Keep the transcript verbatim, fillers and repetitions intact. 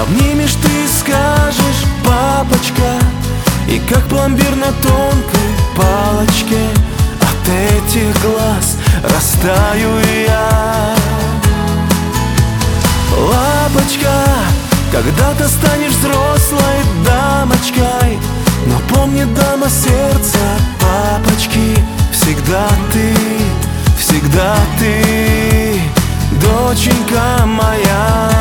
Обнимешь ты и скажешь: папочка. И как пломбир на тонкой палочке от этих глаз растаю и я. Лапочка, когда-то станешь взрослой дамочкой, но помни, дама сердца папочки, всегда ты, всегда ты, доченька моя.